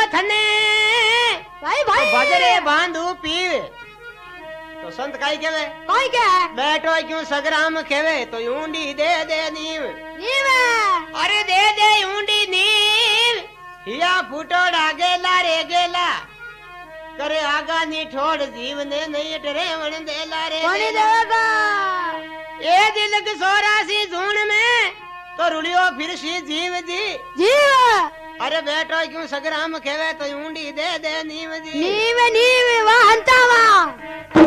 थने भाई भाई बजरे बांधू पीर तो संत काई केवे कोई क्या है बैठो क्यों सगराम खेवे तो ऊंडी दे दे नीव नीव अरे दे दे ऊंडी नीव हिया फूटो गेला रे गेला करे आगा नी ठोड़ जीव ने नहीं टरे वन देला रे कौन देगा ए दिल के सोरासी जून में तो रुलियो फिर सी जीव जी जीव अरे बैठो क्यों सगराम खेवे तो ऊंडी दे दे नीव जी नीव नीव वाह हंता वाह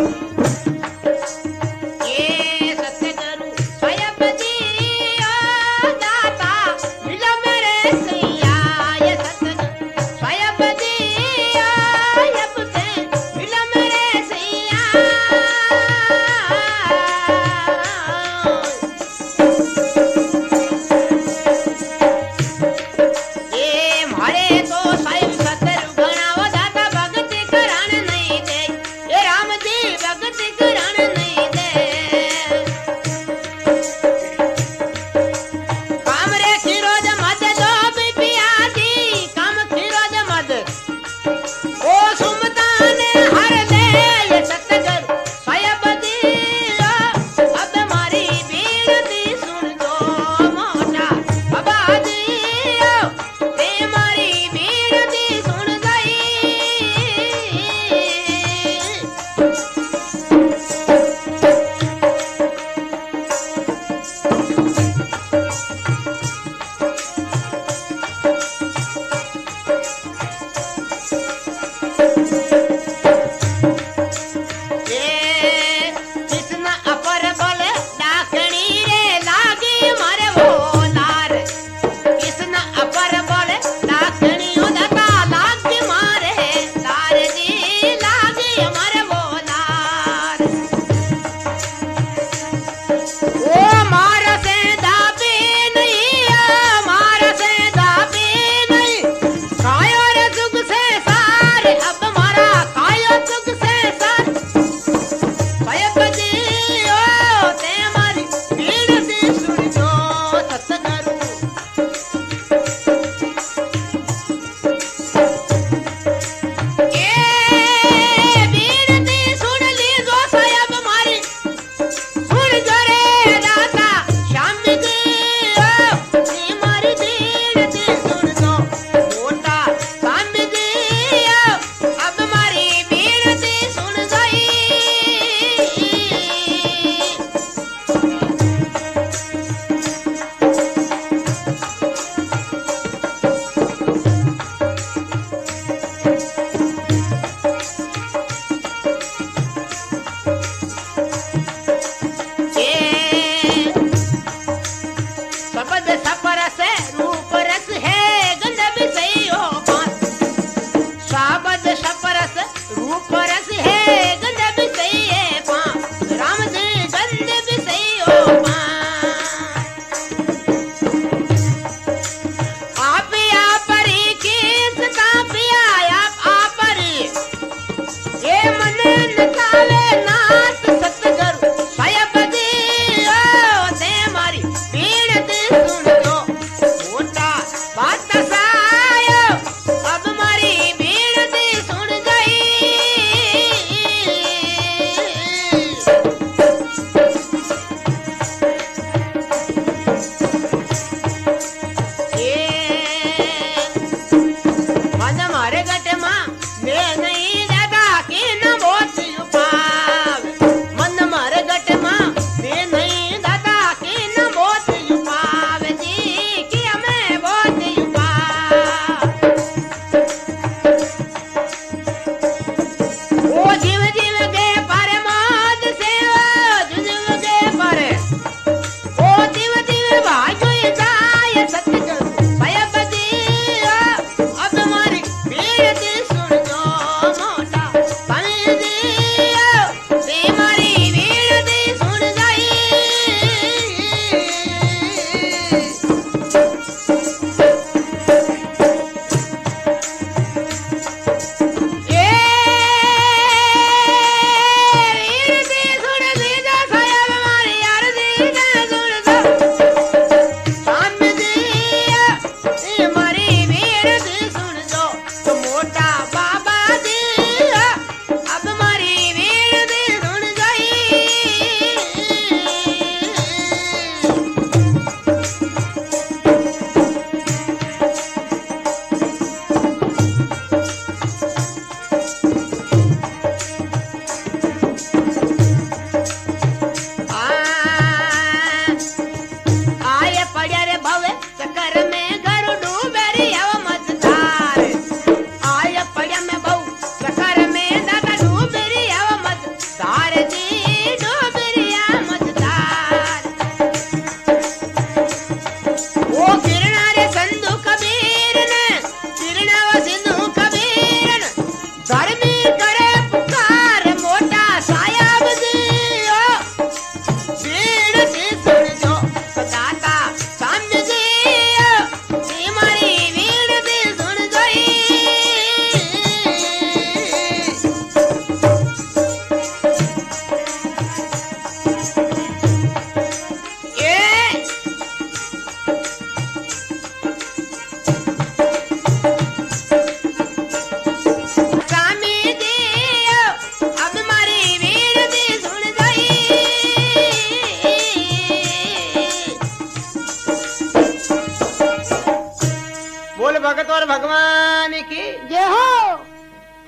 ये सतगुरु स्वयं दिया दाता मिलो मेरे सैया ये सतगुरु स्वयं दिया अब से मिलो मेरे सैया ये मारे तो साहिब सतगुरु घणाओ दाता भक्ति कराने नहीं दे ये राम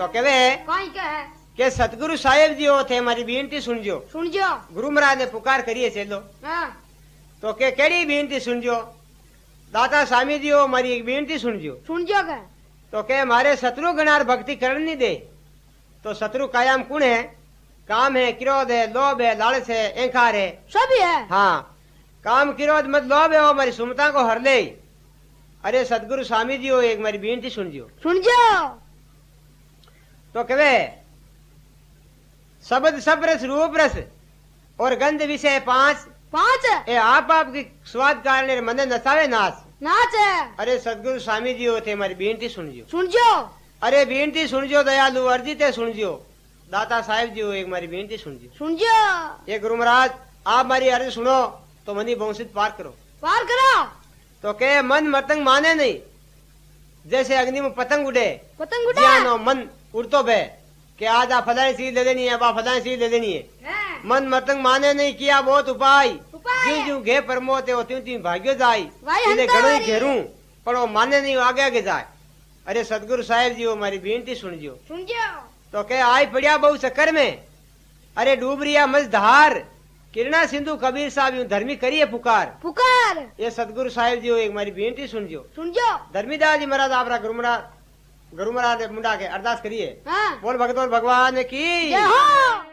तो कहवे कहीं के है के सतगुरु साहेब जी थे हमारी बेनती सुनजो। सुनजो। गुरु महाराज ने पुकार करिए चलो हाँ तो के केड़ी बेनती सुनजो। दाता स्वामी जी हो मारी एक बेनती सुनजो। सुनजो के तो के मारे शत्रु गणार भक्ति कर नहीं दे। तो शत्रु कायम कुण है? काम है, क्रोध है, लोभ है, लालच है, अहंकार है, सभी है। हाँ काम क्रोध मत लोभ है वो हमारी सुमता को हर ले। अरे सतगुरु स्वामी जी हो एक मारी बेनती सुनजो। सुनजो। तो कहे शब्द सब रस रूप रस और गंध विषय पांच ए आप की स्वाद कारण मन नचावे नाच नाच है। अरे सतगुरु स्वामी जी थे हमारी बेनती सुनजो। सुनजो। अरे बेनती सुनजो दयालु अर्जित है सुनजो। दाता साहेब जी हो एक मारी बेनती सुनजो। सुनजो। ये गुरु महाराज आप मारी अर्ज सुनो तो मनी बंशित पार करो। पार करो। तो के मन मतंग माने नहीं। जैसे अग्नि में पतंग उड़े पतंग उड़ा मन उड़तो बे कि आज आप फलानी चीज दे देनी है, बा फलानी चीज दे देनी है। मन मतंग माने नहीं किया बहुत उपाय ज्यों ज्यों घे परमोते हो त्यों त्यों भाग्यो जाय घणो घेरू पर वो माने नहीं आगे आगे जाए। अरे सतगुरु साहेब जी वो हमारी बेनती सुनजो। सुनजो। तो के आई पड़िया बहु चक्कर में अरे डूब रिया मझधार किरणा सिंधु कबीर साहब यूं धर्मी करिए पुकार पुकार। ये सतगुरु साहेब जी वो एक हमारी बेनती सुनजो। सुनजो। धर्मीदास जी महाराज आप गुरु महाराज मुंडा के अरदास करिए। हाँ। बोल भगत भगवान की जय हो।